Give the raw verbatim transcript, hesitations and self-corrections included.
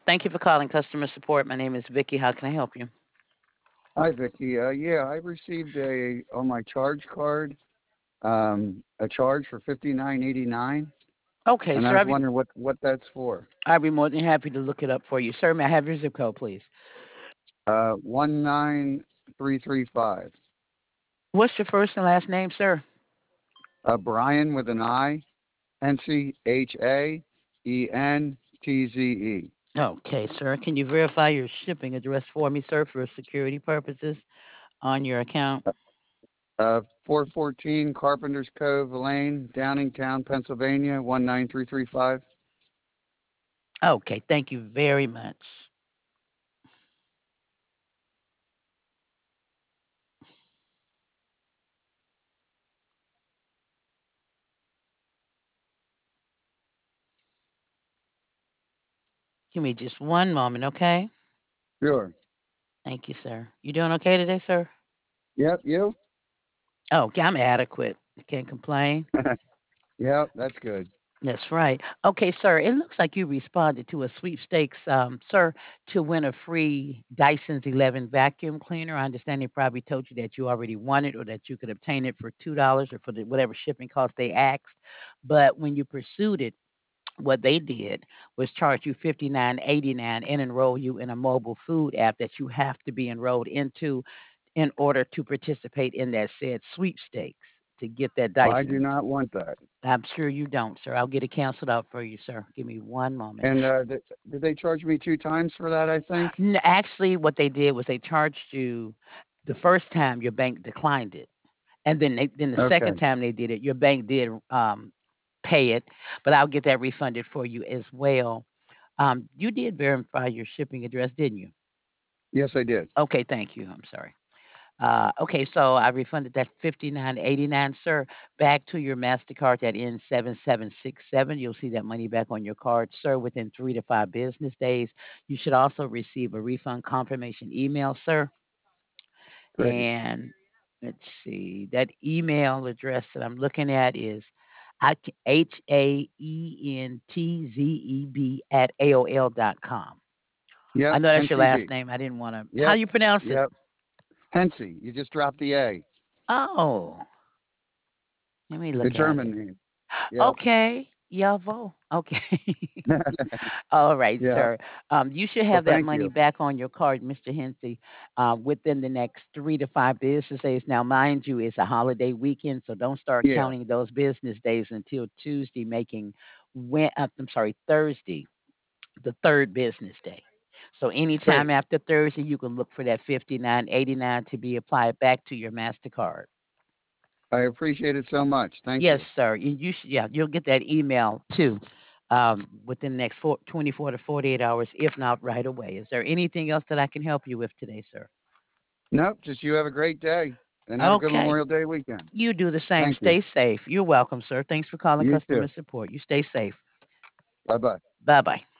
Thank you for calling customer support. My name is Vicky. How can I help you? Hi, Vicky. Uh, yeah, I received a on my charge card um, a charge for fifty nine eighty nine, Okay, and I sir. was I'd be, wondering what what that's for. I'd be more than happy to look it up for you. Sir, may I have your zip code, please? Uh, one nine three three five. What's your first and last name, sir? Uh, Brian with an I, Hensey H A E N T Z E. Okay, sir. Can you verify your shipping address for me, sir, for security purposes on your account? Uh, four fourteen Carpenter's Cove Lane, Downingtown, Pennsylvania one nine three three five. Okay, thank you very much. Give me just one moment, okay? Sure. Thank you, sir. You doing okay today, sir? Yep. You. Okay, I'm adequate. Can't complain. Yep. That's good. That's right. Okay, sir, it looks like you responded to a sweepstakes, um, sir, to win a free Dyson's eleven vacuum cleaner. I understand they probably told you that you already won it or that you could obtain it for two dollars or for the, whatever shipping cost they asked. But when you pursued it, what they did was charge you fifty-nine eighty-nine and enroll you in a mobile food app that you have to be enrolled into in order to participate in that said sweepstakes to get that I do Dyson's. not want that. I'm sure you don't, sir. I'll get it canceled out for you, sir. Give me one moment. And uh, th- did they charge me two times for that? I think. N- Actually, what they did was they charged you the first time your bank declined it, and then they, then the second Okay. time they did it, your bank did um, pay it, but I'll get that refunded for you as well. Um, you did verify your shipping address, didn't you? Yes, I did. Okay, thank you. I'm sorry. Uh, okay, so I refunded that fifty nine eighty nine, sir, back to your Mastercard that ends seven seven six seven. You'll see that money back on your card, sir, within three to five business days. You should also receive a refund confirmation email, sir. Great. And let's see, that email address that I'm looking at is H A E N T Z E B at A O L dot com. I Yep. know that's your last N C B. name. I didn't want to. How do Yep. you pronounce it? Yep. Hensey. You just dropped the A. Oh, let me The look at German it. name. Yep. Okay, Yavo. Okay. All right, Yeah. sir. Um, you should Well, have that thank money you. back on your card, mister Hensey, uh, within the next three to five business days. Now, mind you, it's a holiday weekend, so don't start Yeah. counting those business days until Tuesday, making when uh, I'm sorry, Thursday, the third business day. So anytime Great. after Thursday, you can look for that fifty nine eighty nine to be applied back to your Mastercard. I appreciate it so much. Thank Yes, you. sir. You, you should, yeah, you'll get that email too um, within the next four, twenty-four to forty-eight hours, if not right away. Is there anything else that I can help you with today, sir? Nope. Just you have a great day and have a good Okay. Memorial Day weekend. You do the same. Thank you. Stay safe. You're welcome, sir. Thanks for calling You customer too. support. You stay safe. Bye bye. Bye bye.